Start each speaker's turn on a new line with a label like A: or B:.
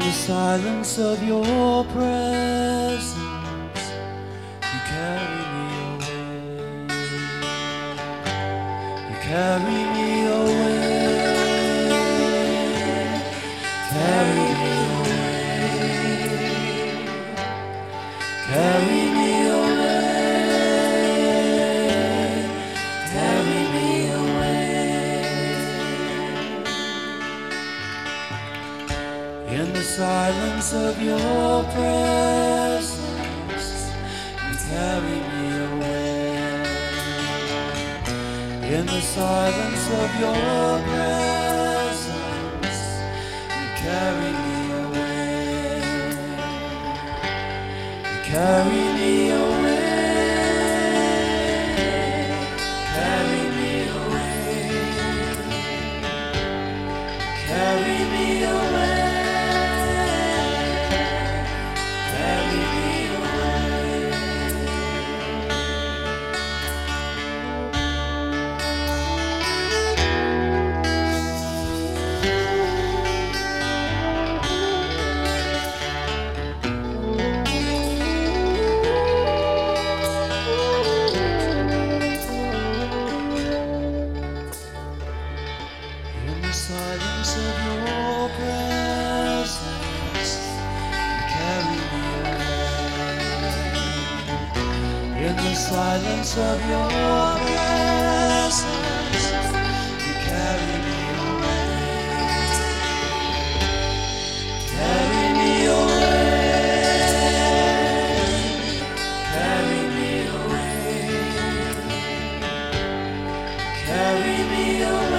A: the silence of your presence, you carry me away. You carry me away. Carry me away. Carry me away. Carry me away. In the silence of your presence, you carry me away. In the silence of your presence, you carry me away. You carry me away. Carry me away. Carry me away. In the silence of your presence, you carry me away. In the silence of your presence, you carry me away. Carry me away. Carry me away. Carry me away.